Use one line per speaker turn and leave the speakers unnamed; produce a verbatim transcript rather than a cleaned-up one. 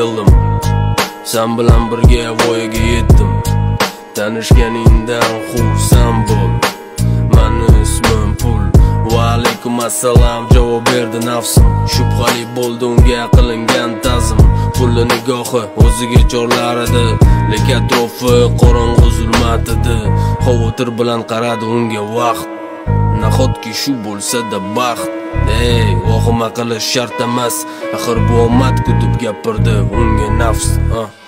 keldim. Sen bilan birga voyaga yetdim. Tanishganingdan xursand bo'l. Mani ismim Pul. Va alaykum assalom javob berdi nafsim. Shubhali bo'ldi unga qilingan ta'zim. Pulli nigohi o'ziga chorlar edi, lekin atrofi qorong'u zulmat edi. Xavotir bilan qaradi unga vaqt. Nahotki shu bo'lsa-da baxt. Ey, vahima qilish shart emas. Axir bu omad kutib gapirdi unga nafs.